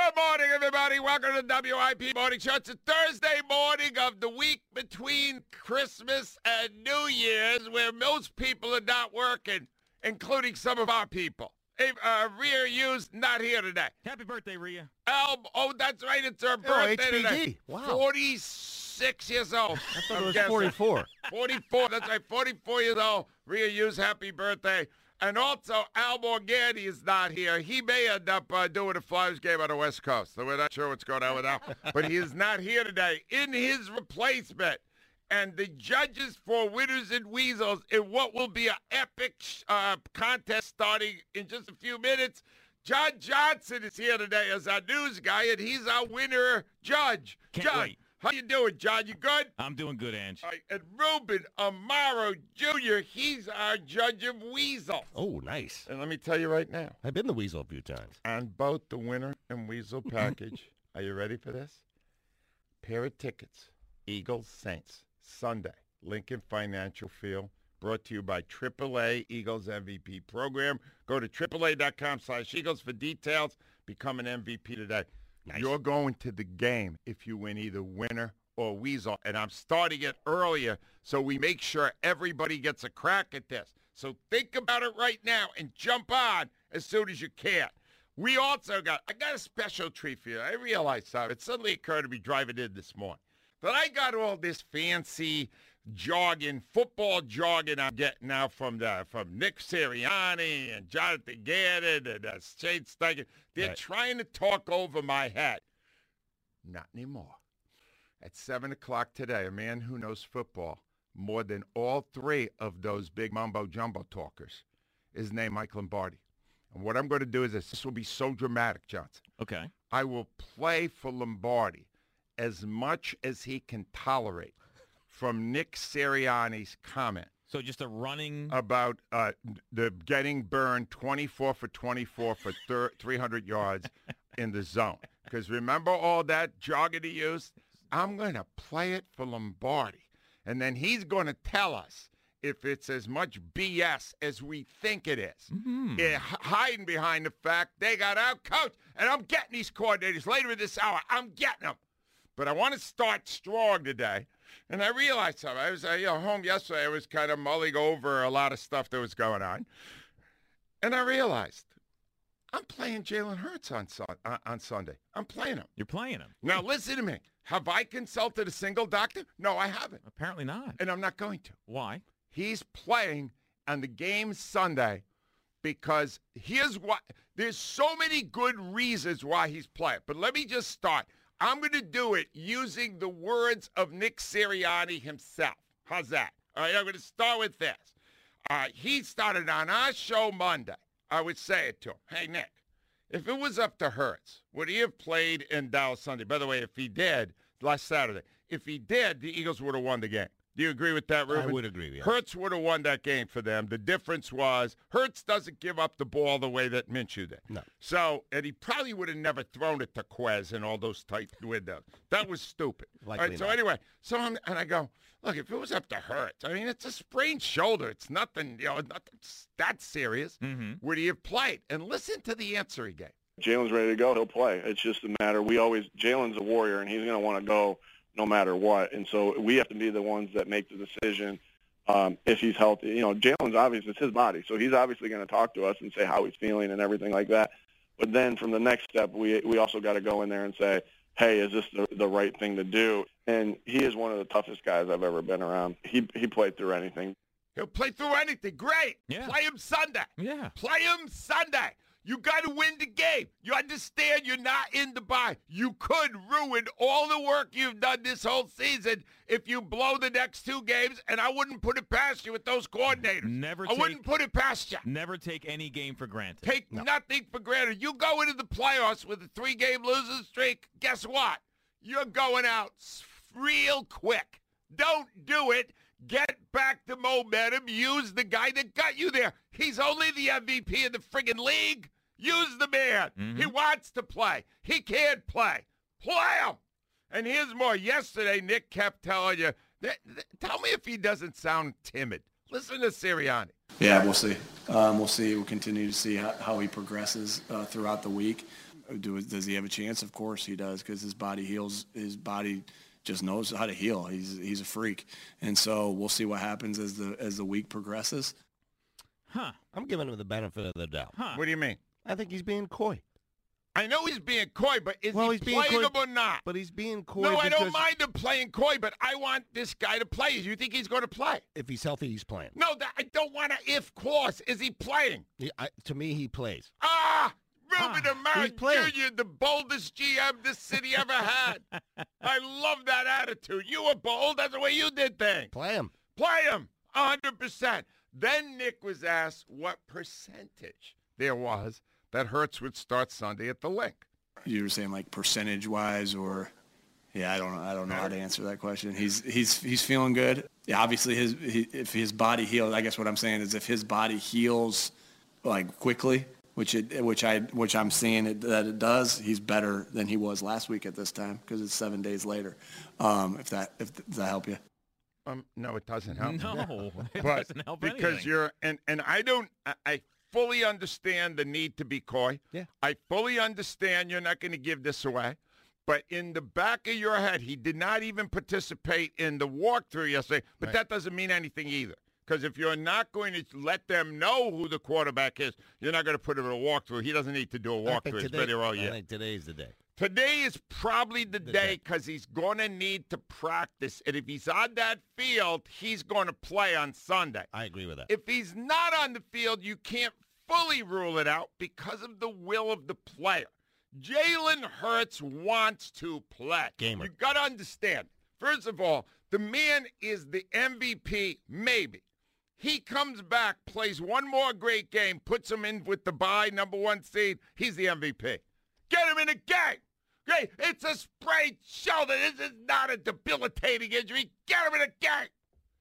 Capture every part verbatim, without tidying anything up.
Good morning, everybody. Welcome to the W I P Morning Show. It's a Thursday morning of the week between Christmas and New Year's, where most people are not working, including some of our people. Hey, uh, Rhea Hughes not here today. Happy birthday, Rhea. Al, oh, that's right. It's her Oh, birthday H B G. today. Wow. forty-six years old. I thought I'm it was guessing. forty-four. forty-four. That's right. forty-four years old. Rhea Hughes, happy birthday. And also, Al Morganti is not here. He may end up uh, doing a Flyers game on the West Coast. So we're not sure what's going on with Al. But he is not here today. In his replacement, and the judges for Winners and Weasels in what will be an epic uh, contest starting in just a few minutes, John Johnson is here today as our news guy, and he's our winner judge. Can't John, wait. how you doing, John? You good? I'm doing good, Ange. All right, and Ruben Amaro Junior, he's our judge of Weasel. Oh, nice. And let me tell you right now, I've been the Weasel a few times. on both the winner and Weasel package, are you ready for this? Pair of tickets, Eagles Saints, Sunday, Lincoln Financial Field, brought to you by triple A Eagles M V P program. Go to triple A dot com slash Eagles for details. Become an M V P today. Nice. You're going to the game if you win either winner or Weasel. And I'm starting it earlier so we make sure everybody gets a crack at this. So think about it right now and jump on as soon as you can. We also got, I got a special treat for you. I realized something. It suddenly occurred to me driving in this morning that I got all this fancy jogging, football jogging I'm getting now from the, from Nick Sirianni and Jonathan Gannon and uh, Shane Steichen. They're Right. trying to talk over my head. Not anymore. At seven o'clock today, a man who knows football more than all three of those big mumbo-jumbo talkers is named Mike Lombardi. And what I'm going to do is this. This will be so dramatic, Johnson. Okay. I will play for Lombardi as much as he can tolerate from Nick Sirianni's comment So just a running. about uh, the getting burned twenty-four for twenty-four for thir- three hundred yards in the zone. Because remember all that jogging he used? I'm going to play it for Lombardi. And then he's going to tell us if it's as much B S as we think it is. Mm-hmm. Yeah, h- hiding behind the fact they got out coached. And I'm getting these coordinators later in this hour. I'm getting them. But I want to start strong today. And I realized something. I was uh, you know, home yesterday. I was kind of mulling over a lot of stuff that was going on. And I realized I'm playing Jalen Hurts on, sun- uh, on Sunday. I'm playing him. You're playing him. Now, listen to me. Have I consulted a single doctor? No, I haven't. Apparently not. And I'm not going to. Why? He's playing on the game Sunday because here's what. There's so many good reasons why he's playing. But let me just start. I'm going to do it using the words of Nick Sirianni himself. How's that? All right, I'm going to start with this. Uh, he started on our show Monday. I would say it to him. Hey, Nick, if it was up to Hurts, would he have played in Dallas Sunday? By the way, if he did, last Saturday, if he did, the Eagles would have won the game. Do you agree with that, Ruben? I would agree, yeah. Hurts would have won that game for them. The difference was Hurts doesn't give up the ball the way that Minshew did. No. So, and he probably would have never thrown it to Quez in all those tight windows. That was stupid. Likely all right, so not. anyway, so I'm, and I go, look, if it was up to Hurts, I mean, it's a sprained shoulder. It's nothing, you know, nothing that serious. Mm-hmm. Would he have played? And listen to the answer he gave. Jalen's ready to go. He'll play. It's just a matter. We always Jalen's a warrior, and he's going to want to go no matter what. And so we have to be the ones that make the decision um, if he's healthy. You know, Jalen's obviously it's his body, so he's obviously going to talk to us and say how he's feeling and everything like that. But then from the next step, we we also got to go in there and say, hey, is this the, the right thing to do? And he is one of the toughest guys I've ever been around. He he played through anything. He'll play through anything. Great. Yeah. Play him Sunday. Yeah. Play him Sunday. You got to win the game. You understand you're not in the bye. You could ruin all the work you've done this whole season if you blow the next two games, and I wouldn't put it past you with those coordinators. Never I take- wouldn't put it past you. Never take any game for granted. Take nothing for granted. You go into the playoffs with a three-game losing streak, guess what? You're going out s- real quick. Don't do it. Get back the momentum. Use the guy that got you there. He's only the M V P of the friggin' league. Use the man. Mm-hmm. He wants to play. He can't play. Play him. And here's more. Yesterday, Nick kept telling you, that, that, tell me if he doesn't sound timid. Listen to Sirianni. Yeah, we'll see. Um, we'll see. We'll continue to see how, how he progresses uh, throughout the week. do, does he have a chance? Of course he does, because his body heals. His body just knows how to heal. He's he's a freak, and so we'll see what happens as the as the week progresses. Huh. I'm giving him the benefit of the doubt. Huh. What do you mean? I think he's being coy. I know he's being coy, but is Well, he he's being playing coy- him or not? But he's being coy No, I don't because mind him playing coy, but I want this guy to play. You think he's going to play? if he's healthy, he's playing. No, that, I don't want an if clause. Is he playing? He, I, to me, he plays. Ah, Ruben Ah, Amaro he's playing. Junior, the boldest G M this city ever had. I love that attitude. You were bold. That's the way you did things. Play him. Play him, one hundred percent. Then Nick was asked what percentage there was that Hurts would start Sunday at the Link. You were saying like percentage wise, or yeah, I don't know. I don't know how to answer that question. He's he's he's feeling good. Yeah, obviously his he, if his body heals, I guess what I'm saying is if his body heals like quickly, which it which I which I'm seeing it, that it does, he's better than he was last week at this time because it's seven days later. Um, if that if does that help you? Um, no, it doesn't help. No, it but doesn't help because anything. you're and and I don't. I, I fully understand the need to be coy. Yeah. I fully understand you're not going to give this away. But in the back of your head, he did not even participate in the walkthrough yesterday. But Right. that doesn't mean anything either. Because if you're not going to let them know who the quarterback is, you're not going to put him in a walkthrough. He doesn't need to do a I think walkthrough. It's today- been here all I year. think today's the day. Today is probably the, The day day. because he's going to need to practice. And if he's on that field, he's going to play on Sunday. I agree with that. If he's not on the field, you can't fully rule it out because of the will of the player. Jalen Hurts wants to play. Gamer. You got to understand. First of all, the man is the M V P, maybe. He comes back, plays one more great game, puts him in with the bye, number one seed. He's the M V P. Get him in a game. Okay, it's a sprained shoulder. This is not a debilitating injury. Get him in a game.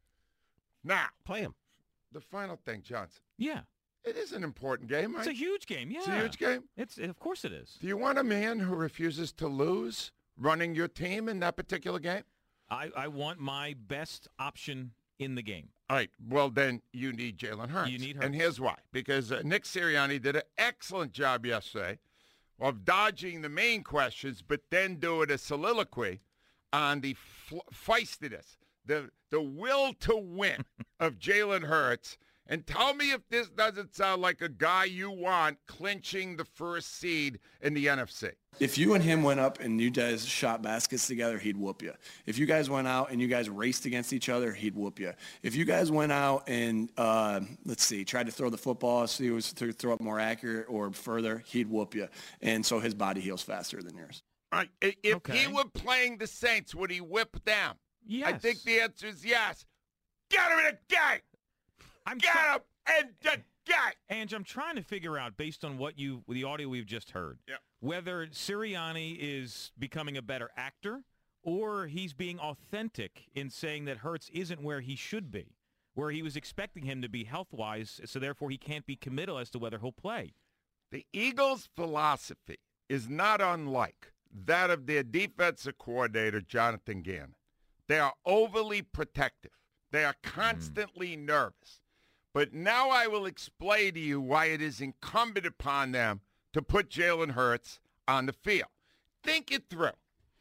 Now, Play him. the final thing, Johnson. Yeah. It is an important game, It's right? a huge game. Yeah. It's a huge game. It's of course it is. Do you want a man who refuses to lose running your team in that particular game? I, I want my best option in the game. All right. Well, then you need Jalen Hurts. You need And Hurts. here's why. Because uh, Nick Sirianni did an excellent job yesterday of dodging the main questions, but then doing a soliloquy on the f- feistiness, the, the will to win of Jalen Hurts. And tell me if this doesn't sound like a guy you want clinching the first seed in the N F C. If you and him went up and you guys shot baskets together, he'd whoop you. If you guys went out and you guys raced against each other, he'd whoop you. If you guys went out and, uh, let's see, tried to throw the football, see who was to throw it more accurate or further, he'd whoop you. And so his body heals faster than yours. All right. I- If Okay. he were playing the Saints, would he whip them? Yes. I think the answer is yes. Get him in a game. I'm Get try- him in the game. Ange, I'm trying to figure out, based on what you, the audio we've just heard, Yep. whether Sirianni is becoming a better actor or he's being authentic in saying that Hurts isn't where he should be, where he was expecting him to be health-wise, so therefore he can't be committal as to whether he'll play. The Eagles' philosophy is not unlike that of their defensive coordinator, Jonathan Gannon. They are overly protective. They are constantly nervous. But now I will explain to you why it is incumbent upon them to put Jalen Hurts on the field. Think it through.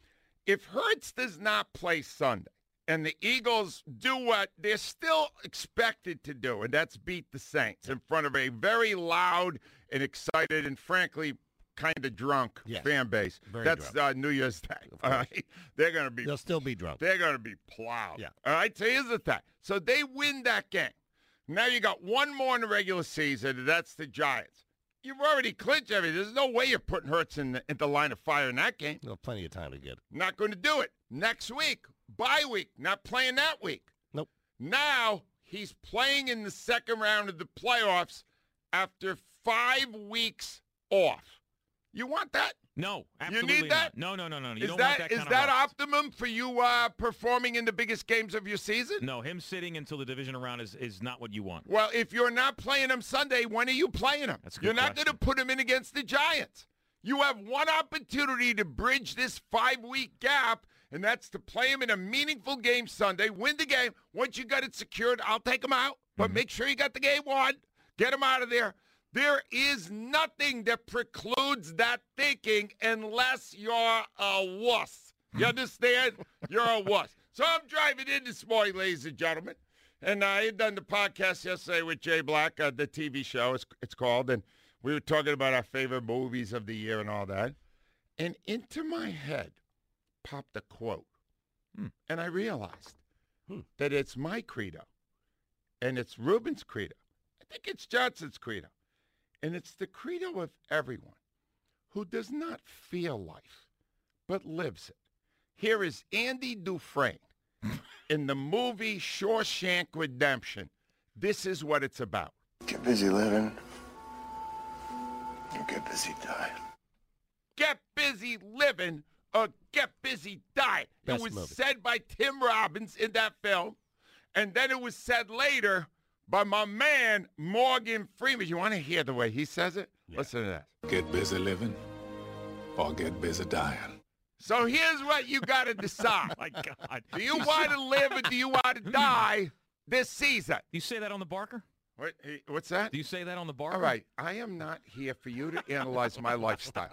If Hurts does not play Sunday and the Eagles do what they're still expected to do, and that's beat the Saints in front of a very loud and excited and frankly kind of drunk Yes. fan base. Very That's drunk. uh, New Year's Day. Of All course. right? They're going to be They'll still be drunk. they're going to be plowed. Yeah. All right? So here's the thing. So they win that game. Now you got one more in the regular season, and that's the Giants. You've already clinched everything. There's no way you're putting Hurts in the, in the line of fire in that game. There'll plenty of time to get it. Not going to do it. Next week, bye week, not playing that week. Nope. Now he's playing in the second round of the playoffs after five weeks off. You want that? No, You absolutely need that? not. No, no, no, no. You Is don't that, want that is kind that of rust. optimum for you uh, performing in the biggest games of your season? No, him sitting until the division round is, is not what you want. Well, if you're not playing him Sunday, when are you playing him? That's a good You're not going to question. put him in against the Giants. You have one opportunity to bridge this five-week gap, and that's to play him in a meaningful game Sunday, win the game. Once you got it secured, I'll take him out, but Mhm. make sure you got the game won. Get him out of there. There is nothing that precludes that thinking unless you're a wuss. You understand? You're a wuss. So I'm driving in this morning, ladies and gentlemen, and I had done the podcast yesterday with Jay Black, uh, the T V show, it's, it's called, and we were talking about our favorite movies of the year and all that. And into my head popped a quote, hmm. and I realized hmm. that it's my credo, and it's Ruben's credo. I think it's Johnson's credo. And it's the credo of everyone who does not feel life, but lives it. Here is Andy Dufresne in the movie Shawshank Redemption. This is what it's about. Get busy living, or get busy dying. Get busy living, or get busy dying. Best it was movie. said by Tim Robbins in that film, and then it was said later by my man, Morgan Freeman. You want to hear the way he says it? Yeah. Listen to that. Get busy living or get busy dying. So here's what you got to decide. Oh, my God. Do you want to live or do you want to die this season? Do you say that on the Barker? What, what's that? Do you say that on the Barker? All right. I am not here for you to analyze my lifestyle.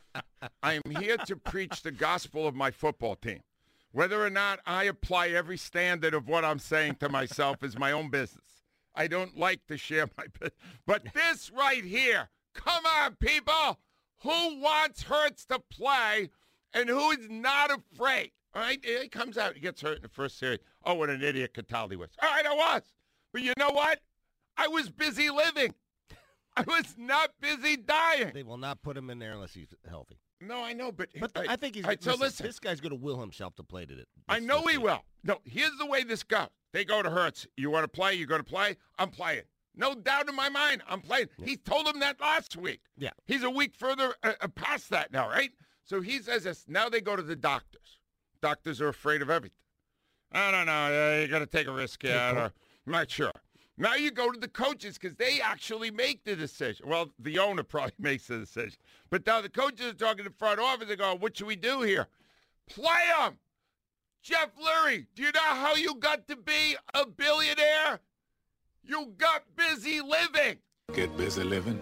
I am here to preach the gospel of my football team. Whether or not I apply every standard of what I'm saying to myself is my own business. I don't like to share my business. But this right here, come on, people. Who wants Hurts to play and who is not afraid? All right, he comes out, he gets hurt in the first series. Oh, what an idiot Cataldi was. All right, I was. But you know what? I was busy living. I was not busy dying. They will not put him in there unless he's healthy. No, I know, but... But I, I think he's... All right, so listen, listen. This guy's going to will himself to play to it. I know he will. No, here's the way this goes. They go to Hurts. You want to play? You're going to play? I'm playing. No doubt in my mind, I'm playing. Yeah. He told him that last week. Yeah. He's a week further uh, past that now, right? So he says this. Now they go to the doctors. Doctors are afraid of everything. I don't know. Uh, you got to take a risk here. Or, I'm not sure. Now you go to the coaches because they actually make the decision. Well, the owner probably makes the decision. But now the coaches are talking to the front office. They go, what should we do here? Play them. Jeff Lurie, do you know how you got to be a billionaire? You got busy living. Get busy living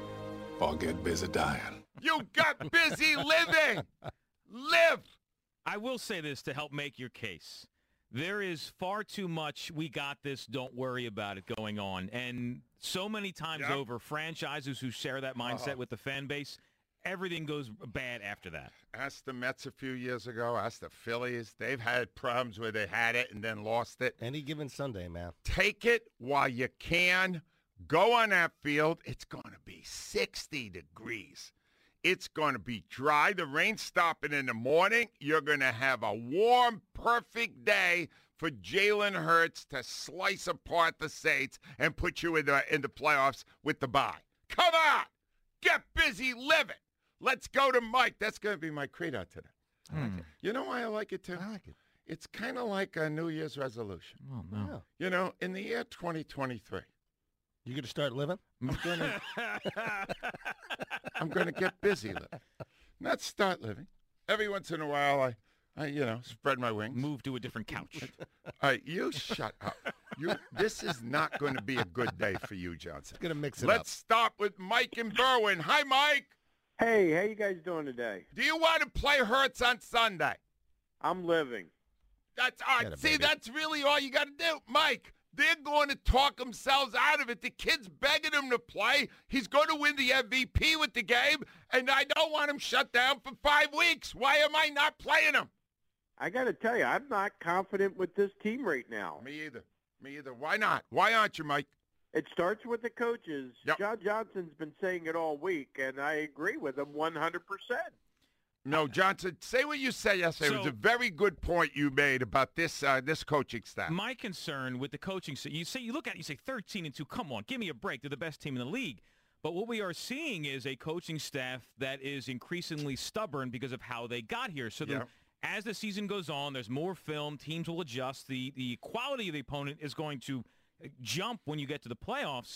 or get busy dying. You got busy living. Live. I will say this to help make your case. There is far too much we got this, don't worry about it going on. And so many times yep. over, franchises who share that mindset uh-huh. with the fan base, everything goes bad after that. Ask the Mets a few years ago. Ask the Phillies. They've had problems where they had it and then lost it. Any given Sunday, man. Take it while you can. Go on that field. It's going to be sixty degrees. It's going to be dry. The rain's stopping in the morning. You're going to have a warm, perfect day for Jalen Hurts to slice apart the Saints and put you in the, in the playoffs with the bye. Come on. Get busy living. Let's go to Mike. That's going to be my credo today. I like it. You know why I like it, too? I like it. It's kind of like a New Year's resolution. Oh, no. You know, in the year twenty twenty-three. You going to start living? I'm going to I'm going to get busy living. Not start living. Every once in a while, I, I, you know, spread my wings. Move to a different couch. All right, you shut up. You. This is not going to be a good day for you, Johnson. It's going to mix it Let's up. Let's start with Mike and Berwyn. Hi, Mike. Hey, how you guys doing today? Do you want to play Hurts on Sunday? I'm living. That's all right. Get it, See, baby. that's really all you got to do. Mike, they're going to talk themselves out of it. The kid's begging him to play. He's going to win the M V P with the game, and I don't want him shut down for five weeks. Why am I not playing him? I got to tell you, I'm not confident with this team right now. Me either. Me either. Why not? Why aren't you, Mike? It starts with the coaches. Yep. John Johnson's been saying it all week, and I agree with him one hundred percent. No, Johnson, say what you said yesterday. So, it was a very good point you made about this uh, this coaching staff. My concern with the coaching, so you say you look at it, you say thirteen and two. Come on, give me a break. They're the best team in the league. But what we are seeing is a coaching staff that is increasingly stubborn because of how they got here. So the, Yep. as the season goes on, there's more film. Teams will adjust. The the quality of the opponent is going to jump when you get to the playoffs.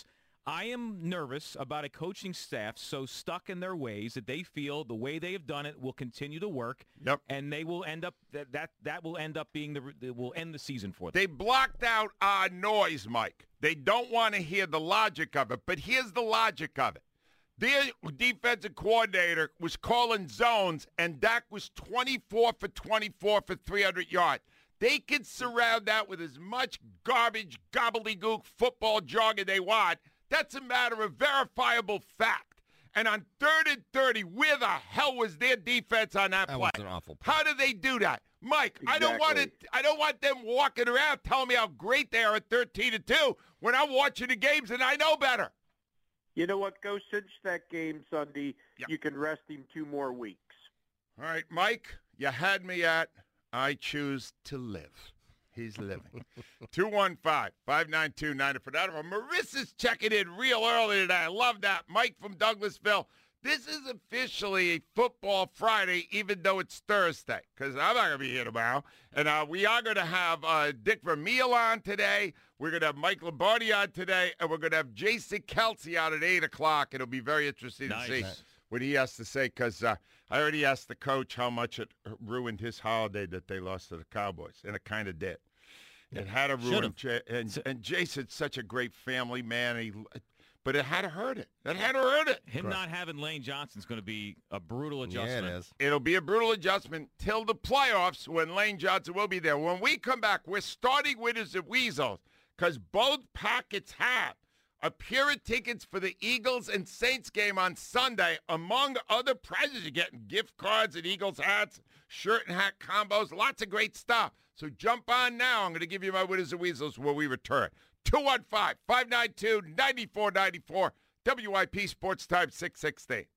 I am nervous about a coaching staff so stuck in their ways that they feel the way they have done it will continue to work. Yep. And they will end up that that, that will end up being the that will end the season for them. They blocked out our noise, Mike. They don't want to hear the logic of it. But here's the logic of it. Their defensive coordinator was calling zones, and Dak was twenty-four for twenty-four for three hundred yards. They can surround that with as much garbage, gobbledygook football jargon they want. That's a matter of verifiable fact. And on third and thirty, where the hell was their defense on that, That play? was an awful play. How did they do that? Mike, I don't want it. I don't want them walking around telling me how great they are at thirteen to two when I'm watching the games and I know better. You know what? Go cinch that game Sunday. Yep. You can rest him two more weeks. All right, Mike, you had me at I choose to live. He's living. two one five, five nine two, nine oh four nine. Marissa's checking in real early today. I love that. Mike from Douglasville. This is officially a Football Friday, even though it's Thursday, because I'm not going to be here tomorrow. And uh, we are going to have uh, Dick Vermeil on today. We're going to have Mike Lombardi on today, and we're going to have Jason Kelsey on at eight o'clock. It'll be very interesting Nice. to see Nice. what he has to say, because uh, I already asked the coach how much it ruined his holiday that they lost to the Cowboys, and it kind of did. It had to ruin J- and, and Jason's such a great family man, he, but it had to hurt it. It had to hurt it. Him not having Lane Johnson's going to be a brutal adjustment. Yeah, it is. It'll be a brutal adjustment till the playoffs when Lane Johnson will be there. When we come back, we're starting winners of Weasels because both packets have a pair of tickets for the Eagles and Saints game on Sunday. Among other prizes, you're getting gift cards and Eagles hats, shirt and hat combos, lots of great stuff. So jump on now. I'm going to give you my winners and Weasels when we return. two one five, five nine two, nine four nine four, W I P Sports Time six sixty.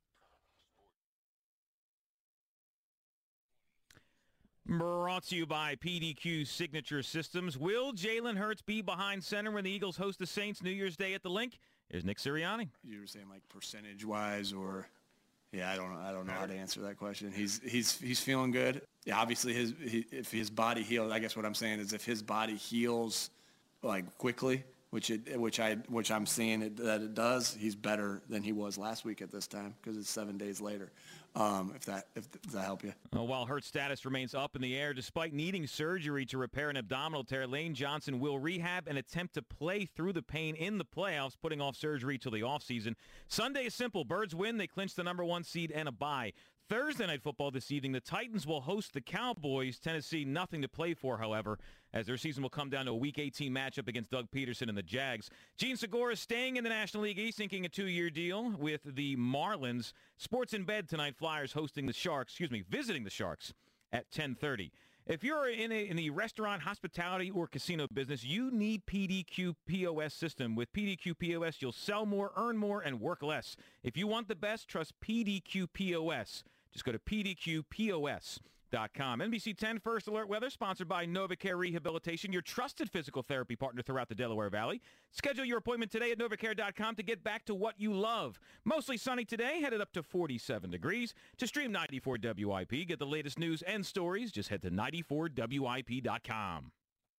Brought to you by P D Q Signature Systems. Will Jalen Hurts be behind center when the Eagles host the Saints New Year's Day at the Link? Here's Nick Sirianni. You were saying like percentage-wise, or yeah, I don't know. I don't know how to answer that question. He's he's he's feeling good. Yeah, obviously his he, if his body heals, I guess what I'm saying is if his body heals like quickly, which it which I which I'm seeing it, that it does, he's better than he was last week at this time because it's seven days later. Um, if that if does that help you? Well, while Hurts' status remains up in the air, despite needing surgery to repair an abdominal tear, Lane Johnson will rehab and attempt to play through the pain in the playoffs, putting off surgery till the offseason. Sunday is simple. Birds win. They clinch the number one seed and a bye. Thursday Night Football this evening, the Titans will host the Cowboys. Tennessee, nothing to play for, however, as their season will come down to a Week eighteen matchup against Doug Peterson and the Jags. Gene Segura is staying in the National League East, inking a two-year deal with the Marlins. Sports in bed tonight, Flyers hosting the Sharks, excuse me, visiting the Sharks at ten thirty. If you're in, a, in the restaurant, hospitality, or casino business, you need P D Q P O S system. With P D Q P O S, you'll sell more, earn more, and work less. If you want the best, trust P D Q P O S. Just go to P D Q P O S dot com. N B C ten First Alert Weather, sponsored by NovaCare Rehabilitation, your trusted physical therapy partner throughout the Delaware Valley. Schedule your appointment today at NovaCare dot com to get back to what you love. Mostly sunny today, headed up to forty-seven degrees. To stream ninety-four W I P, get the latest news and stories, just head to ninety-four W I P dot com.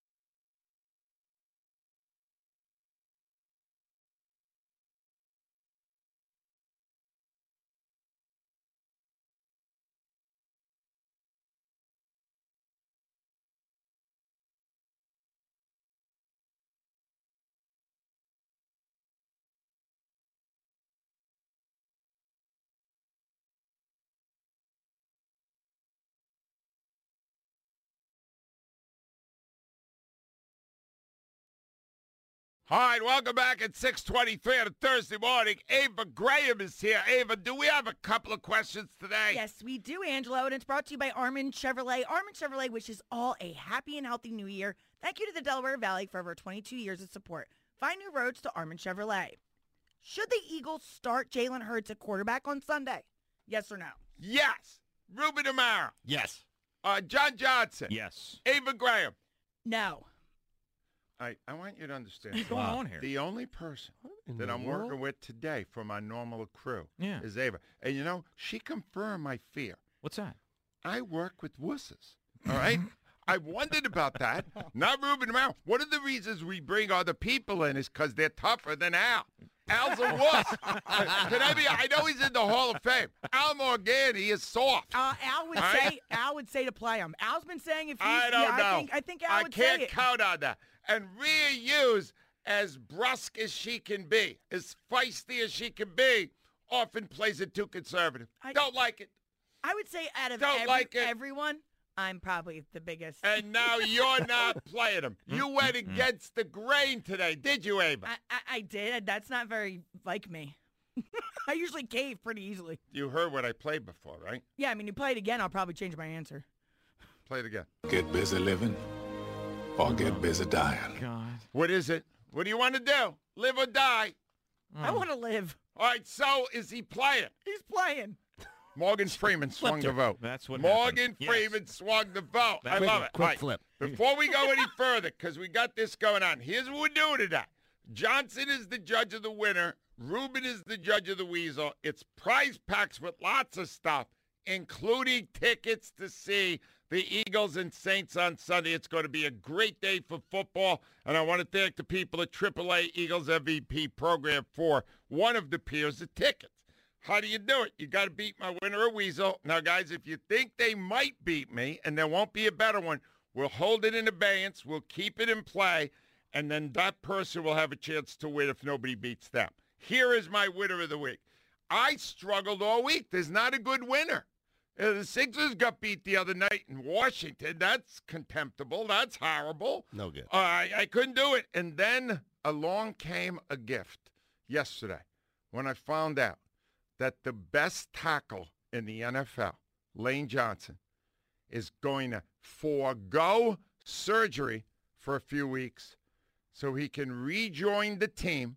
All right, welcome back at six twenty-three on a Thursday morning. Ava Graham is here. Ava, do we have a couple of questions today? Yes, we do, Angelo, and it's brought to you by Armin Chevrolet. Armin Chevrolet wishes all a happy and healthy new year. Thank you to the Delaware Valley for over twenty-two years of support. Find new roads to Armin Chevrolet. Should the Eagles start Jalen Hurts at quarterback on Sunday? Yes or no? Yes. Ruben Amaro. Yes. Uh, John Johnson. Yes. Ava Graham. No. I, I want you to understand. What's going on here? The only person in that the I'm world? working with today for my normal crew Yeah. is Ava. And, you know, she confirmed my fear. What's that? I work with wusses, all right? I wondered about that. Not Ruben Amaro. One of the reasons we bring other people in is because they're tougher than Al. Al's a wuss. Can I be? I know he's in the Hall of Fame. Al Morganti is soft. Uh, Al would I- say Al would say to play him. Al's been saying if he's I don't yeah, know. I think I think Al I would can't say it. count on that. And Rhea Hughes, as brusque as she can be, as feisty as she can be, often plays it too conservative. I- Don't like it. I would say out of Don't every, like it. everyone, I'm probably the biggest. And now you're not playing him. You went against the grain today, did you, Ava? I, I, I did. That's not very like me. I usually cave pretty easily. You heard what I played before, right? Yeah, I mean, you play it again, I'll probably change my answer. Play it again. Get busy living or get busy dying. God. What is it? What do you want to do? Live or die? I want to live. All right, so is he playing? He's playing. Morgan Freeman swung the vote. That's what Morgan happened. Yes. Freeman swung the vote. I Quick- love it. quick All right, flip. Before we go any further, because we got this going on, here's what we're doing today. Johnson is the judge of the winner. Ruben is the judge of the weasel. It's prize packs with lots of stuff, including tickets to see the Eagles and Saints on Sunday. It's going to be a great day for football, and I want to thank the people at triple A Eagles M V P program for one of the peers of tickets. How do you do it? You got to beat my winner or weasel. Now, guys, if you think they might beat me and there won't be a better one, we'll hold it in abeyance. We'll keep it in play, and then that person will have a chance to win if nobody beats them. Here is my winner of the week. I struggled all week. There's not a good winner. Uh, the Sixers got beat the other night in Washington. That's contemptible. That's horrible. No good. Uh, I, I couldn't do it. And then along came a gift yesterday when I found out that the best tackle in the N F L, Lane Johnson, is going to forego surgery for a few weeks so he can rejoin the team,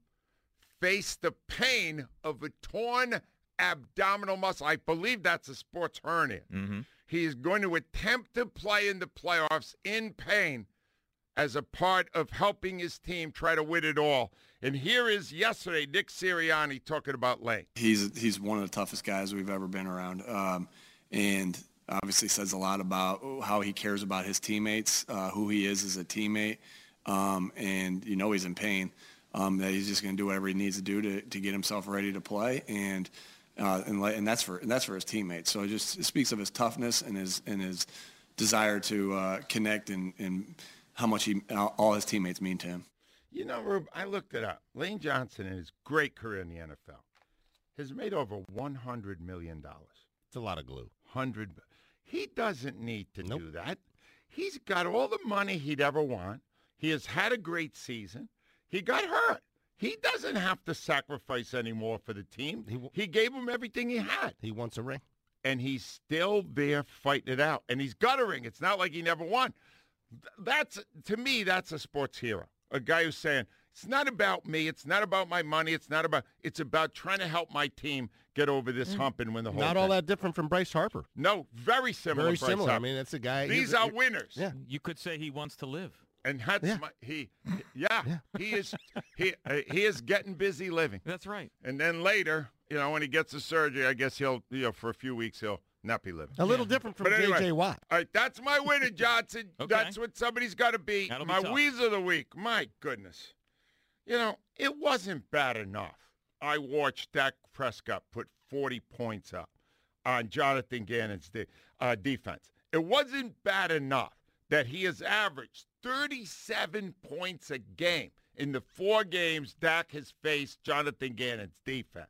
face the pain of a torn abdominal muscle. I believe that's a sports hernia. Mm-hmm. He is going to attempt to play in the playoffs in pain as a part of helping his team try to win it all. And here is yesterday Nick Sirianni talking about Lane. He's he's one of the toughest guys we've ever been around, um, and obviously says a lot about how he cares about his teammates, uh, who he is as a teammate, um, and you know he's in pain. Um, that he's just going to do whatever he needs to do to, to get himself ready to play, and uh, and, and that's for and that's for his teammates. So it just it speaks of his toughness and his and his desire to uh, connect and, and how much he all his teammates mean to him. You know, Rube, I looked it up. Lane Johnson, in his great career in the N F L, has made over one hundred million dollars. It's a lot of glue. one hundred He doesn't need to Nope. do that. He's got all the money he'd ever want. He has had a great season. He got hurt. He doesn't have to sacrifice anymore for the team. He w- He gave him everything he had. He wants a ring. And he's still there fighting it out. And he's got a ring. It's not like he never won. Th- That's, to me, that's a sports hero. A guy who's saying, it's not about me. It's not about my money. It's not about, it's about trying to help my team get over this hump and win the whole Not all thing. that different from Bryce Harper. No, very similar. Very Bryce similar. I Harper. mean, that's a guy. These he's- are he- winners. Yeah. You could say he wants to live. And that's Yeah. my, he, yeah, he is, he, uh, he is getting busy living. That's right. And then later, you know, when he gets the surgery, I guess he'll, you know, for a few weeks, he'll not be living. A little different from But anyway, J J Watt. All right, that's my winner, Johnson. Okay. That's what somebody's got to be. That'll be My tough. Weezer of the week. My goodness. You know, it wasn't bad enough. I watched Dak Prescott put forty points up on Jonathan Gannon's de- uh, defense. It wasn't bad enough that he has averaged thirty-seven points a game in the four games Dak has faced Jonathan Gannon's defense.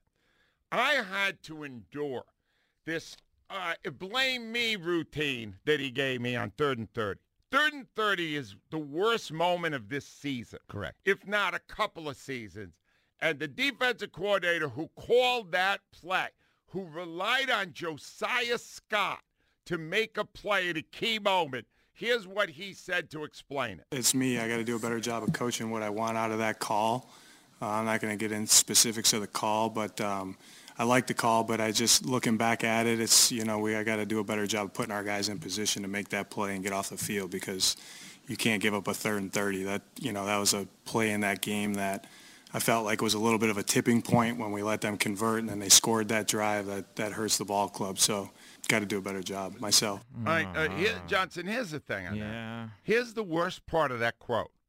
I had to endure this uh, blame me routine that he gave me on third and thirty. Third and thirty is the worst moment of this season, Correct. if not a couple of seasons. And the defensive coordinator who called that play, who relied on Josiah Scott to make a play at a key moment, here's what he said to explain it. It's me. I got to do a better job of coaching what I want out of that call. Uh, I'm not going to get into specifics of the call, but um, I like the call. But I just looking back at it, it's you know we I got to do a better job of putting our guys in position to make that play and get off the field because you can't give up a third and thirty. That you know that was a play in that game that I felt like was a little bit of a tipping point when we let them convert and then they scored that drive. That that hurts the ball club. So got to do a better job myself. All right, uh, here, Johnson, here's the thing on that. Yeah. Here's the worst part of that quote.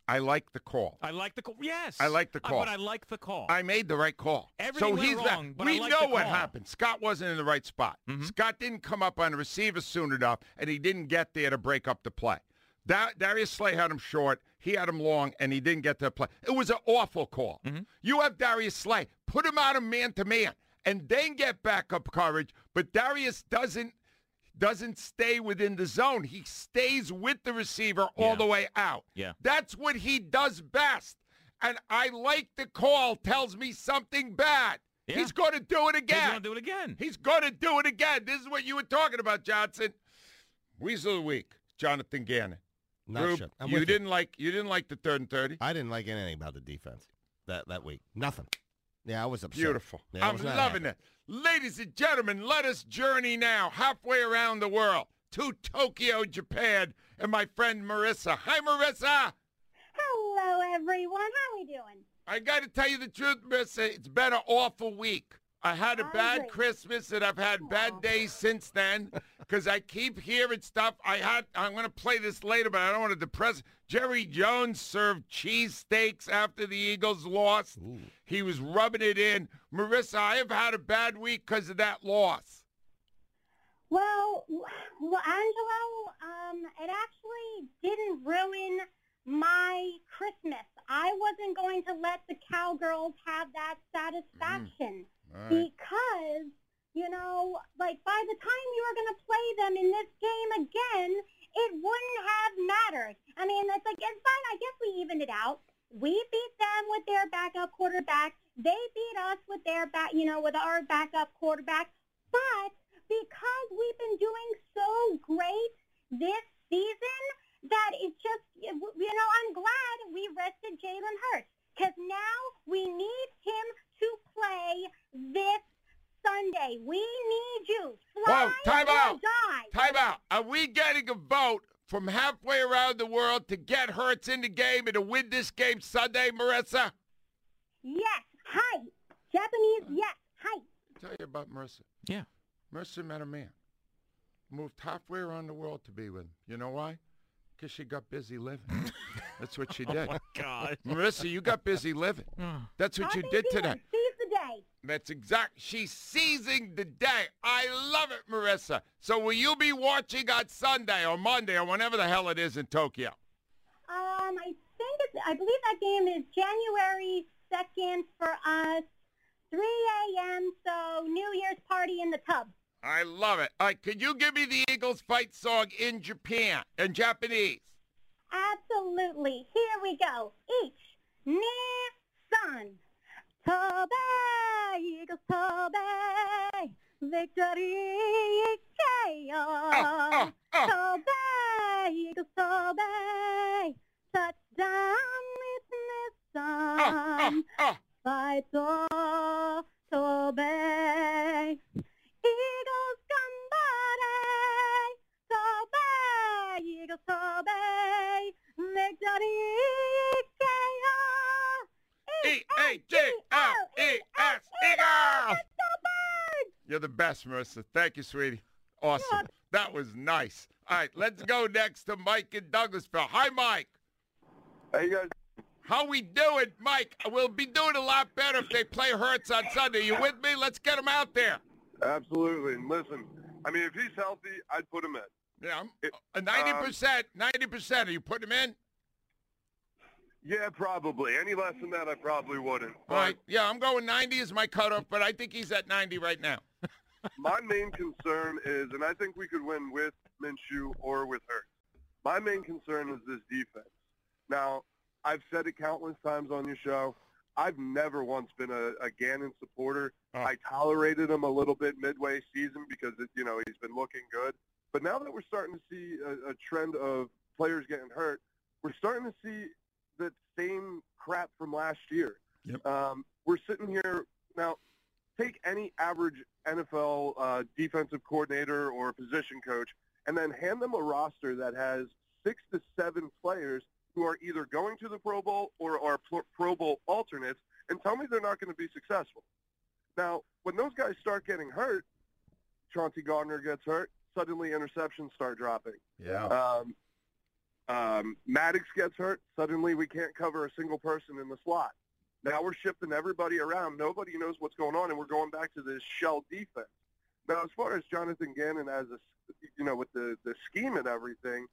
I like the call. I like the call. Yes. I like the Uh, call. but I like the call. I made the right call. Everything so went he's wrong, not, but we I like know the what call. happened. Scott wasn't in the right spot. Mm-hmm. Scott didn't come up on the receiver soon enough, and he didn't get there to break up the play. Da- Darius Slay had him short. He had him long, and he didn't get to the play. It was an awful call. Mm-hmm. You have Darius Slay. Put him out of man-to-man, and then get backup coverage. But Darius doesn't doesn't stay within the zone. He stays with the receiver all Yeah. the way out. Yeah. That's what he does best. And I like the call tells me something bad. Yeah. He's going to do it He's again. going to do it again. He's going to do it again. This is what you were talking about, Johnson. Weasel of the week, Jonathan Gannon. Not Rube, sure. I'm you with you. didn't like you didn't like the third and thirty. I didn't like anything about the defense that, that week. Nothing. Yeah, I was upset. Beautiful. Yeah, I I'm was not loving happy. it. Ladies and gentlemen, let us journey now halfway around the world to Tokyo, Japan, and my friend Marissa. Hi, Marissa. Hello, everyone. How are we doing? I got to tell you the truth, Marissa. It's been an awful week. I had a I bad agree. Christmas, and I've had bad days since then because I keep hearing stuff. I had. I'm going to play this later, but I don't want to depress. Jerry Jones served cheesesteaks after the Eagles lost. Ooh. He was rubbing it in. Marissa, I have had a bad week because of that loss. Well, well, Angelo, um, it actually didn't ruin my Christmas. I wasn't going to let the Cowgirls have that satisfaction All right. because, you know, like by the time you were going to play them in this game again, it wouldn't have mattered. I mean, it's like, it's fine. I guess we evened it out. We beat them with their backup quarterback. They beat us with their back, you know, with our backup quarterback. But because we've been doing so great this season, that it just, you know, I'm glad we rested Jalen Hurts because now we need him to play this Sunday. We need you. Fly Whoa, time or out. die. Time out. Are we getting a vote from halfway around the world to get Hurts in the game and to win this game Sunday, Marissa? Yes. Hi. Japanese, yes. Hi. I'll tell you about Marissa. Yeah. Marissa met a man. Moved halfway around the world to be with him. You know why? Because she got busy living. That's what she did. Oh, my God. Marissa, you got busy living. That's what I you think did he today. Seize the day. That's exact. She's seizing the day. I love it, Marissa. So will you be watching on Sunday or Monday or whenever the hell it is in Tokyo? Um, I think it's, I believe that game is January second for us, three a.m., so New Year's party in the tub. I love it. All right, could you give me the Eagles fight song in Japan, in Japanese? Absolutely. Here we go. Each Nissan. Tobe, Eagles Tobe, victory K O. Oh, oh, oh. Tobe, Eagles Tobe, touchdown with Nissan. Oh, oh, oh. Fight to Tobe. Eagles gambare, Tobe, Eagles Tobe, victory K O. E A G L E S, Eagles! You're the best, Marissa. Thank you, sweetie. Awesome. That was nice. All right, let's go next to Mike in Douglasville. Hi, Mike. How you guys? How we doing, Mike? We'll be doing a lot better if they play Hurts on Sunday. You with me? Let's get him out there. Absolutely. And listen, I mean, if he's healthy, I'd put him in. Yeah, I'm- It- uh, ninety percent, ninety percent. Are you putting him in? Yeah, probably. Any less than that, I probably wouldn't. All right. Yeah, I'm going ninety is my cutoff, but I think he's at ninety right now. My main concern is, and I think we could win with Minshew or with Hurts. My main concern is this defense. Now, I've said it countless times on your show. I've never once been a, a Gannon supporter. Oh. I tolerated him a little bit midway season because, it, you know, he's been looking good. But now that we're starting to see a, a trend of players getting hurt, we're starting to see that same crap from last year. Yep. Um, we're sitting here now. Take any average N F L uh, defensive coordinator or position coach, and then hand them a roster that has six to seven players who are either going to the Pro Bowl or are Pro Bowl alternates, and tell me they're not going to be successful. Now, when those guys start getting hurt, Chauncey Gardner gets hurt, suddenly interceptions start dropping. Yeah. Um, Um, Maddox gets hurt. Suddenly we can't cover a single person in the slot. Now we're shifting everybody around. Nobody knows what's going on, and we're going back to this shell defense. Now, as far as Jonathan Gannon as a, you know, with the, the scheme and everything,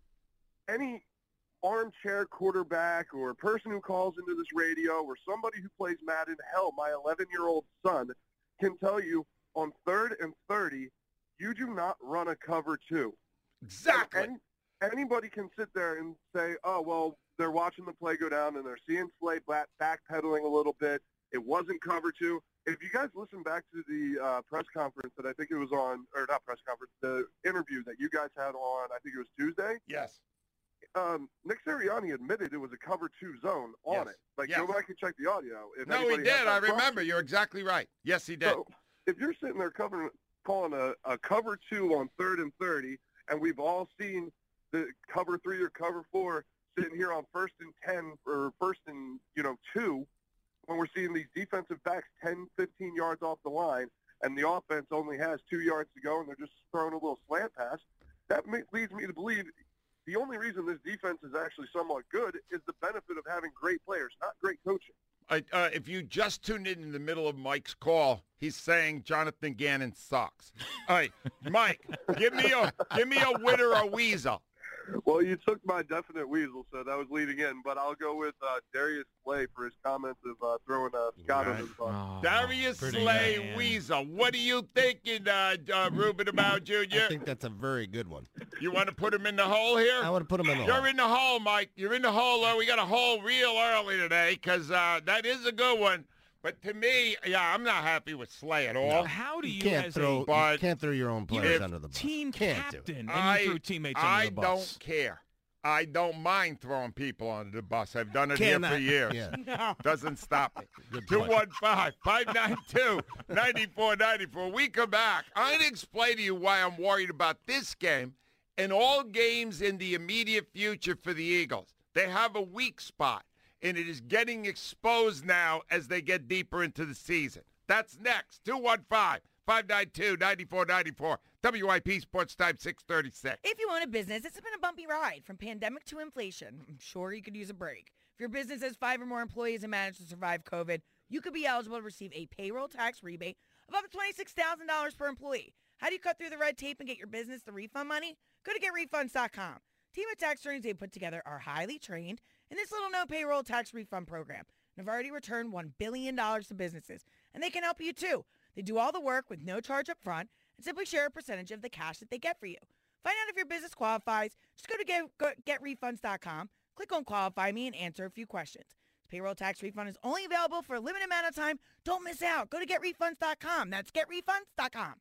any armchair quarterback or person who calls into this radio or somebody who plays Madden, hell, my eleven-year-old son can tell you on third and thirty, you do not run a cover two. Exactly. And, and anybody can sit there and say, oh, well, they're watching the play go down and they're seeing Slay back, backpedaling a little bit. It wasn't cover two. If you guys listen back to the uh, press conference that I think it was on, or not press conference, the interview that you guys had on, I think it was Tuesday. Yes. Um, Nick Sirianni admitted it was a cover two zone on Yes. it. Like, Yes. go back and check the audio. If No, he anybody has did. that I question. remember. You're exactly right. Yes, he did. So if you're sitting there covering, calling a, a cover two on third and thirty, and we've all seen the cover three or cover four sitting here on first and ten or first and, you know, two, when we're seeing these defensive backs ten, fifteen yards off the line, and the offense only has two yards to go, and they're just throwing a little slant pass, that ma- leads me to believe the only reason this defense is actually somewhat good is the benefit of having great players, not great coaching. I, uh, if you just tuned in in the middle of Mike's call, he's saying Jonathan Gannon sucks. All right, Mike, give me a give me a winner or weasel. Well, you took my definite weasel, so that was leading in. But I'll go with uh, Darius Slay for his comments of uh, throwing uh, Scott Right. under the bus. Oh, Darius pretty Slay man. Weasel. What are you thinking, uh, uh, Ruben about Junior? I think that's a very good one. You want to put him in the hole here? I want to put him in the You're hole. in the hole, Mike. You're in the hole. Uh, we got a hole real early today because uh, that is a good one. But to me, yeah, I'm not happy with Slay at all. How do you, You can't as throw. a you but can't throw your own you're players a under the bus. team Can't do it. captain, and I, you threw teammates I under the bus? don't care. I don't mind throwing people under the bus. I've done it Can here for I- years. yeah. Doesn't stop me. Good two point. one five, five nine two, nine four nine four. We come back. I'm going to explain to you why I'm worried about this game and all games in the immediate future for the Eagles. They have a weak spot, and it is getting exposed now as they get deeper into the season. That's next. two one five, five nine two, nine four nine four. W I P Sports Time six thirty-six. If you own a business, it's been a bumpy ride from pandemic to inflation. I'm sure you could use a break. If your business has five or more employees and managed to survive COVID, you could be eligible to receive a payroll tax rebate of up to twenty-six thousand dollars per employee. How do you cut through the red tape and get your business the refund money? Go to get refunds dot com. Team of tax attorneys they put together are highly trained in this little known payroll tax refund program and have already returned one billion dollars to businesses. And they can help you too. They do all the work with no charge up front and simply share a percentage of the cash that they get for you. Find out if your business qualifies. Just go to get, go, get refunds dot com, click on Qualify Me, and answer a few questions. This payroll tax refund is only available for a limited amount of time. Don't miss out. Go to get refunds dot com. That's get refunds dot com.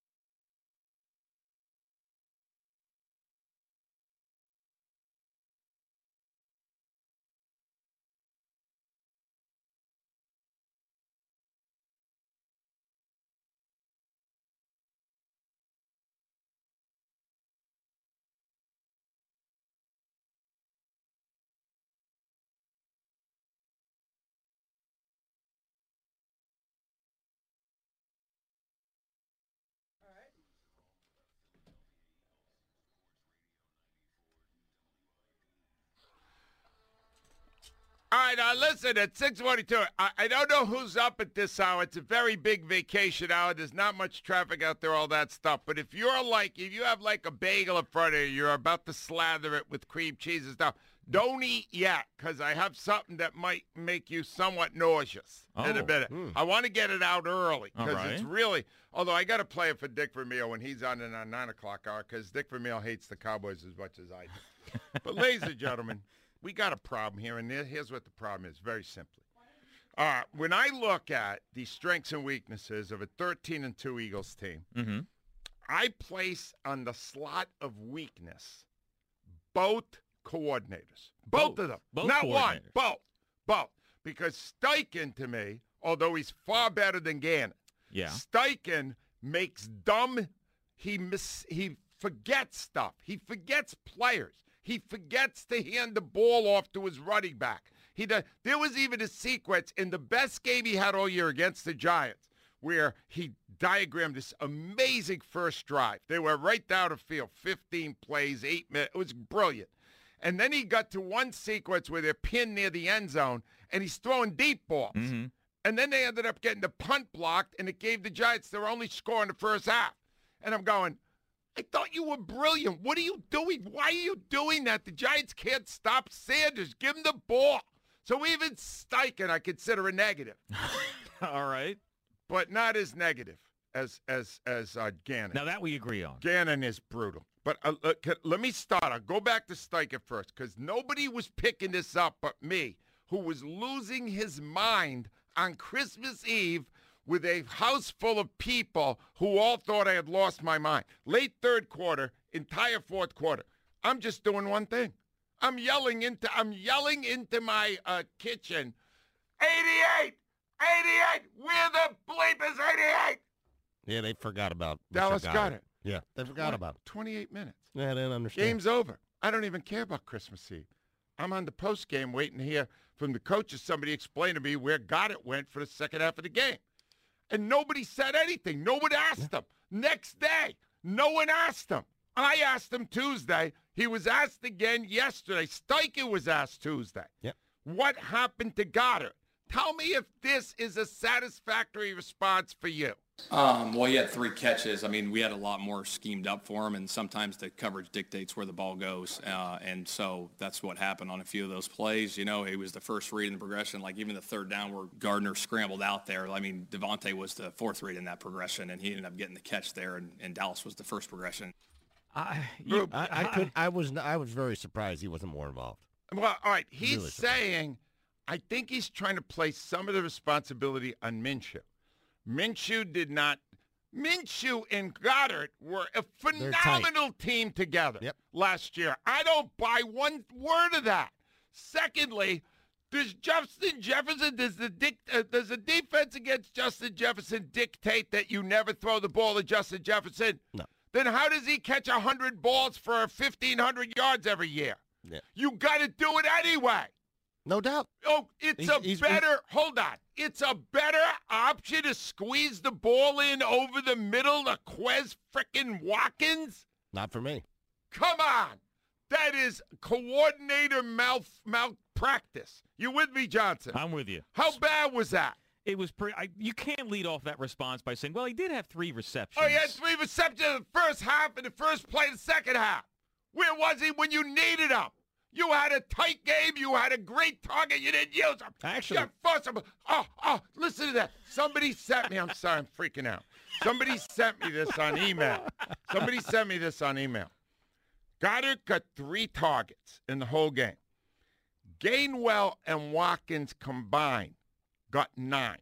All right, uh, listen, at six forty-two, I, I don't know who's up at this hour. It's a very big vacation hour. There's not much traffic out there, all that stuff. But if you're like, if you have like a bagel in front of you, you're about to slather it with cream cheese and stuff, don't eat yet because I have something that might make you somewhat nauseous in a Oh, minute. mm. I want to get it out early All because it's right. really, although I got to play it for Dick Vermeil when he's on in our nine o'clock hour because Dick Vermeil hates the Cowboys as much as I do. But ladies and gentlemen, we got a problem here, and here's what the problem is, very simply. Uh, when I look at the strengths and weaknesses of a thirteen and two Eagles team, Mm-hmm. I place on the slot of weakness both coordinators. Both, Both. of them. Both Not one. coordinators. Both. Both. Because Steichen, to me, although he's far better than Gannon, Yeah. Steichen makes dumb, he miss, he forgets stuff. He forgets players. He forgets to hand the ball off to his running back. He does, there was even a sequence in the best game he had all year against the Giants where he diagrammed this amazing first drive. They were right down the field, fifteen plays, eight minutes. It was brilliant. And then he got to one sequence where they're pinned near the end zone, and he's throwing deep balls. Mm-hmm. And then they ended up getting the punt blocked, and it gave the Giants their only score in the first half. And I'm going, I thought you were brilliant. What are you doing? Why are you doing that? The Giants can't stop Sanders. Give him the ball. So even Steichen I consider a negative. All right. But not as negative as as as uh, Gannon. Now that we agree on. Gannon is brutal. But uh, uh, let me start. I'll go back to Steichen first, because nobody was picking this up but me, who was losing his mind on Christmas Eve with a house full of people who all thought I had lost my mind. Late third quarter, entire fourth quarter. I'm just doing one thing. I'm yelling into I'm yelling into my uh, kitchen, eighty-eight, eighty-eight, where the bleep is eighty-eight? Yeah, they forgot about Dallas Michelle got Goddard. it. Yeah, they forgot What? about it. twenty-eight minutes. Yeah, I didn't understand. Game's over. I don't even care about Christmas Eve. I'm on the post game waiting to hear from the coaches. Somebody explain to me where Goddard went for the second half of the game. And nobody said anything. No one asked him. Next day, no one asked him. I asked him Tuesday. He was asked again yesterday. Steichen was asked Tuesday. Yep. What happened to Goddard? Tell me if this is a satisfactory response for you. Um, well, he had three catches. I mean, we had a lot more schemed up for him, and sometimes the coverage dictates where the ball goes. Uh, and so that's what happened on a few of those plays. You know, he was the first read in the progression, like even the third down where Gardner scrambled out there. I mean, Devontae was the fourth read in that progression, and he ended up getting the catch there, and, and Dallas was the first progression. I, you, I, I, could, I, was, I was very surprised he wasn't more involved. Well, all right, he's Really saying, I think he's trying to place some of the responsibility on Minshew. Minshew did not. Minshew and Goddard were a phenomenal team together Yep. last year. I don't buy one word of that. Secondly, does Justin Jefferson, does the, dic, uh, does the defense against Justin Jefferson dictate that you never throw the ball to Justin Jefferson? No. Then how does he catch one hundred balls for fifteen hundred yards every year? Yeah. You got to do it anyway. No doubt. Oh, it's He's- a he's- better, hold on. It's a better option to squeeze the ball in over the middle to Quez frickin' Watkins? Not for me. Come on. That is coordinator mal- malpractice. You with me, Johnson? I'm with you. How bad was that? It was pretty. I, you can't lead off that response by saying, "Well, he did have three receptions." Oh, he had three receptions in the first half and the first play of the second half. Where was he when you needed him? You had a tight game. You had a great target. You didn't use him. Actually- you forced him. Oh, oh, listen to that. Somebody sent me. I'm sorry. I'm freaking out. Somebody sent me this on email. Somebody sent me this on email. Goddard got three targets in the whole game. Gainwell and Watkins combined got nine.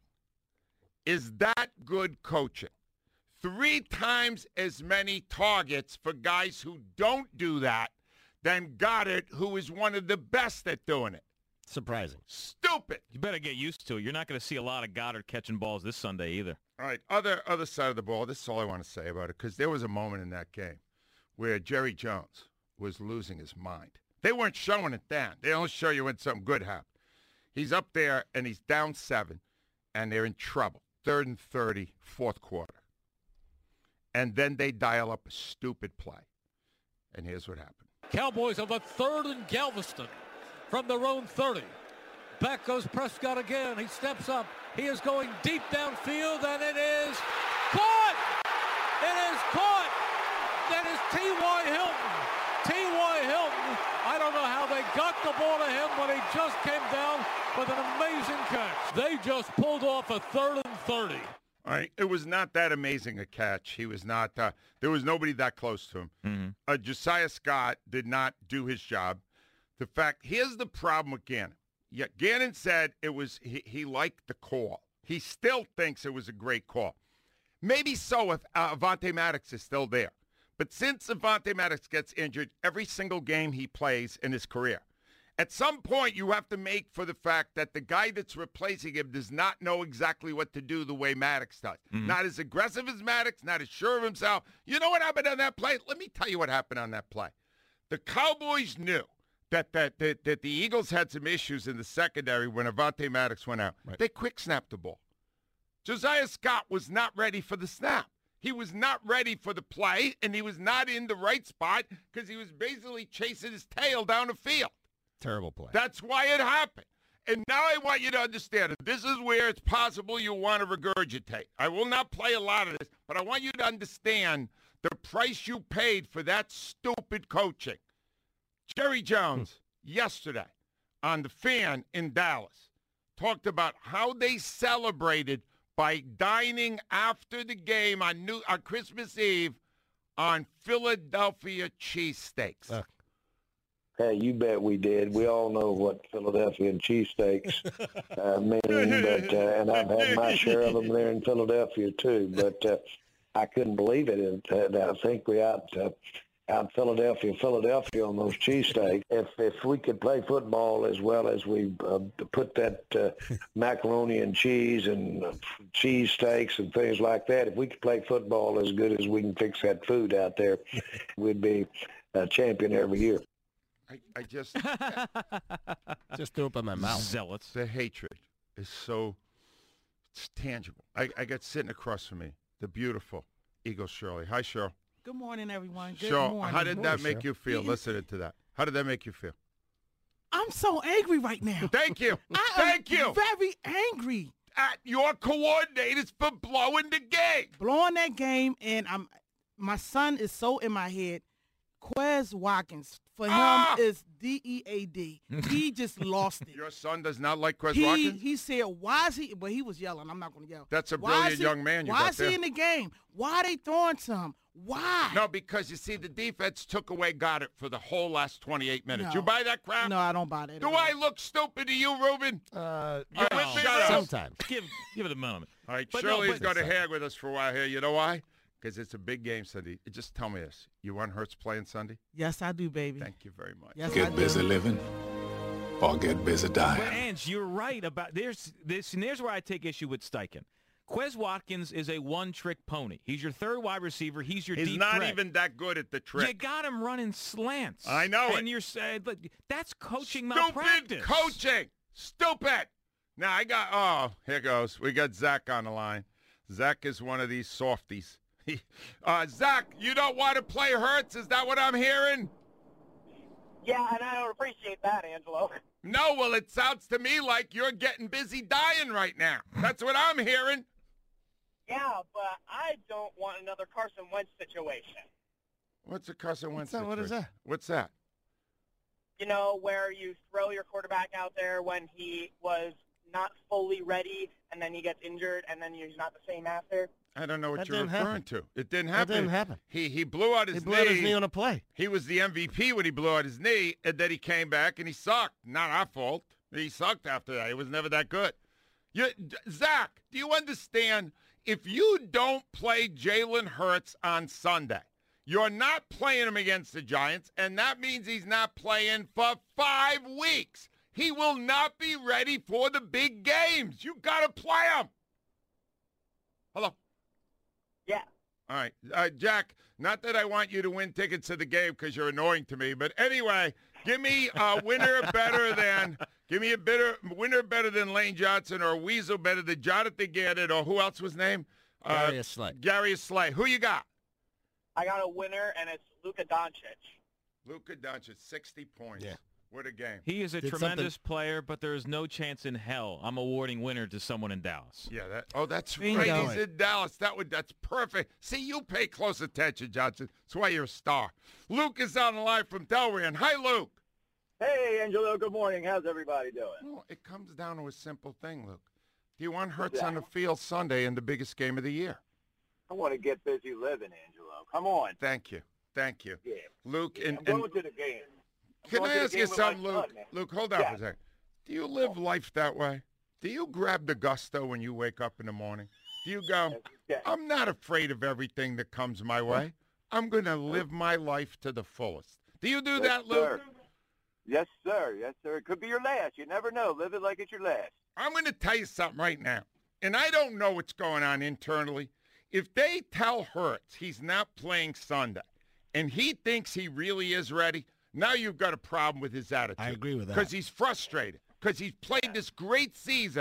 Is that good coaching? Three times as many targets for guys who don't do that than Goddard, who is one of the best at doing it. Surprising. Stupid. You better get used to it. You're not going to see a lot of Goddard catching balls this Sunday either. All right, other other side of the ball, this is all I want to say about it, because there was a moment in that game where Jerry Jones was losing his mind. They weren't showing it then. They only show you when something good happened. He's up there, and he's down seven, and they're in trouble. Third and thirty, fourth quarter. And then they dial up a stupid play. And here's what happened. Cowboys have a third and Galveston from their own thirty. Back goes Prescott again. He steps up. He is going deep downfield, and it is caught! It is caught! That is T Y. Hilton. T Y. Hilton, I don't know how they got the ball to him, but he just came down with an amazing catch. They just pulled off a third and thirty. All right, it was not that amazing a catch. He was not, uh, there was nobody that close to him. Mm-hmm. Uh, Josiah Scott did not do his job. The fact, here's the problem with Gannon. Yeah, Gannon said it was, he, he liked the call. He still thinks it was a great call. Maybe so if uh, Avonte Maddox is still there. But since Avonte Maddox gets injured every single game he plays in his career, at some point you have to make for the fact that the guy that's replacing him does not know exactly what to do the way Maddox does. Mm-hmm. Not as aggressive as Maddox, not as sure of himself. You know what happened on that play? Let me tell you what happened on that play. The Cowboys knew that that that, that the Eagles had some issues in the secondary when Avonte Maddox went out. Right. They quick snapped the ball. Josiah Scott was not ready for the snap. He was not ready for the play, and he was not in the right spot because he was basically chasing his tail down the field. Terrible play. That's why it happened. And now I want you to understand it. This is where it's possible you want to regurgitate. I will not play a lot of this, but I want you to understand the price you paid for that stupid coaching. Jerry Jones, yesterday, on The Fan in Dallas, talked about how they celebrated by dining after the game on New on Christmas Eve on Philadelphia cheesesteaks. Uh. Hey, you bet we did. We all know what Philadelphia and cheesesteaks uh, mean, but uh, and I've had my share of them there in Philadelphia too. But uh, I couldn't believe it. And uh, I think we out uh, out in Philadelphia, Philadelphia on those cheesesteaks. If if we could play football as well as we uh, put that uh, macaroni and cheese and uh, cheesesteaks and things like that, if we could play football as good as we can fix that food out there, we'd be a champion every year. I, I just just threw up in my mouth. Zealots. The hatred is so it's tangible. I, I got sitting across from me, the beautiful Eagle Shirley. Hi, Cheryl. Good morning, everyone. Good Cheryl, morning. how did that make Cheryl. you feel listening to that? How did that make you feel? I'm so angry right now. Thank you. I Thank am you. very angry. At your coordinators for blowing the game. Blowing that game, and I'm. My son is so in my head. Quez Watkins, for Ah! him, is D E A D. He just lost it. Your son does not like Quez He, Watkins? he said, why is he, well, he was yelling. I'm not going to yell. That's a Why brilliant is he- young man you Why got is there. he in the game? Why are they throwing to him? Why? No, because you see, the defense took away got it for the whole last twenty-eight minutes. No. You buy that crap? No, I don't buy that. Do I look stupid to you, Ruben? Uh, You Oh, with me, shut Ruben? up. sometimes. Give, give it a moment. All right, But no, Shirley's but- got to hang with us for a while here. You know why? Because it's a big game Sunday. Just tell me this. You want Hurts playing Sunday? Yes, I do, baby. Thank you very much. Yes, I Get do. busy living or get busy dying. But Ange, you're right about there's this, and there's where I take issue with Steichen. Quez Watkins is a one-trick pony. He's your third wide receiver. He's your He's deep not threat. even that good at the trick. You got him running slants. I know and it. you're saying look, that's coaching Stupid malpractice. coaching. Stupid. Now, I got, oh, here goes. We got Zach on the line. Zach is one of these softies. uh, Zach, you don't want to play Hurts? Is that what I'm hearing? Yeah, and I don't appreciate that, Angelo. No, well, it sounds to me like you're getting busy dying right now. That's what I'm hearing. Yeah, but I don't want another Carson Wentz situation. What's a Carson Wentz that? What is situation? What's that? You know, where you throw your quarterback out there when he was not fully ready, and then he gets injured, and then he's not the same after. I don't know what That you're didn't referring happen. to. It didn't That happen. didn't happen. He he blew out his He blew knee. out his knee on a play. He was the M V P when he blew out his knee, and then he came back and he sucked. Not our fault. He sucked after that. He was never that good. You, Zach, do you understand? If you don't play Jalen Hurts on Sunday, you're not playing him against the Giants, and that means he's not playing for five weeks. He will not be ready for the big games. You got to play him. Hello. Yeah. All right. Uh, Jack, not that I want you to win tickets to the game because you're annoying to me, but anyway, give me a winner better than give me a better winner better than Lane Johnson or a Weasel better than Jonathan Gannon or who else was named? Uh, Darius Slay. Gary Slay. Who you got? I got a winner, and it's Luka Doncic. Luka Doncic, sixty points. Yeah. What a game. He is a Did tremendous player, but there is no chance in hell I'm awarding winner to someone in Dallas. Yeah, that. Oh, that's Bingo. right. He's in Dallas. That would. That's perfect. See, you pay close attention, Johnson. That's why you're a star. Luke is on the line from Delran. Hi, Luke. Hey, Angelo. Good morning. How's everybody doing? Well, it comes down to a simple thing, Luke. Do you want Hurts on the field Sunday in the biggest game of the year? I want to get busy living, Angelo. Come on. Thank you. Thank you. Yeah. Luke, Yeah, and, I'm and going to the game. I'm can going I to the ask you game with my something, Luke? son, man. Luke, hold on Yeah. for a second. Do you live life that way? Do you grab the gusto when you wake up in the morning? Do you go, Yeah. I'm not afraid of everything that comes my way. I'm going to live my life to the fullest. Do you do Yes, that, Luke? sir. Yes, sir. Yes, sir. It could be your last. You never know. Live it like it's your last. I'm going to tell you something right now, and I don't know what's going on internally. If they tell Hurts he's not playing Sunday, and he thinks he really is ready, now you've got a problem with his attitude. I agree with that. Because he's frustrated, because he's played this great season,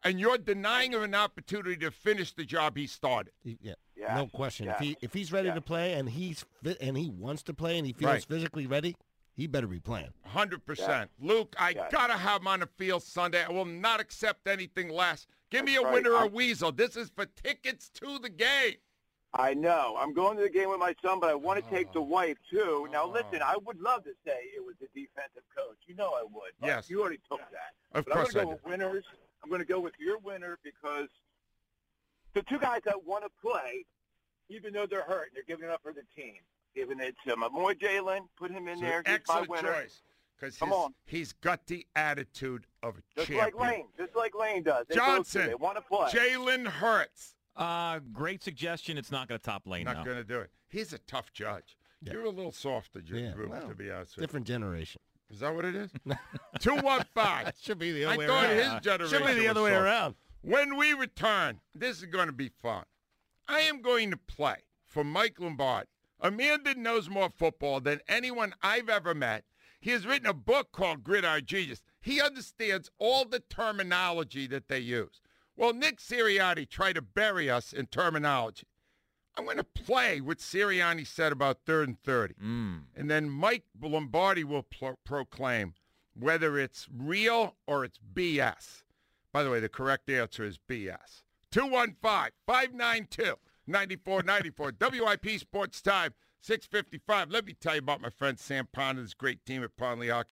and you're denying him an opportunity to finish the job he started. Yeah, Yes, no question. yes, If he if he's ready yes. to play and he's fit and he wants to play and he feels Right. physically ready, he better be playing. one hundred percent. Luke, I Yes. got to have him on the field Sunday. I will not accept anything less. Give me a That's right. winner or a I'm- weasel. This is for tickets to the game. I know. I'm going to the game with my son, but I want to take the Oh. wife, too. Now, listen, I would love to say it was the defensive coach. You know I would. but Yes. You already took that. Of but course I'm I going to go with winners. I'm going to go with your winner because the two guys that want to play, even though they're hurt, they're giving it up for the team. Giving it to my boy Jalen. Put him in It's there. an He's my excellent winner. choice because Come on. he's got the attitude of a Just champion. like Lane. Just like Lane does. They both do. Johnson, They want to play. Jalen Hurts. Uh, great suggestion. It's not going to top Lane, Not though. going to do it. He's a tough judge. Yeah. You're a little softer, Ju- Yeah, Drew, well, to be honest with Different generation. you. Is that what it is? two one five. Should be the I other way thought around. his generation Should be the was other way soft. around. When we return, this is going to be fun. I am going to play for Mike Lombardi, a man that knows more football than anyone I've ever met. He has written a book called Gridiron Genius. He understands all the terminology that they use. Well, Nick Sirianni tried to bury us in terminology. I'm going to play what Sirianni said about third and thirty. Mm. And then Mike Lombardi will pro- proclaim whether it's real or it's B S. By the way, the correct answer is B S. two one five, five nine two, nine four nine four. W I P Sports Time, six fifty-five. Let me tell you about my friend Sam Pond and his great team at Pond Lee Hockey.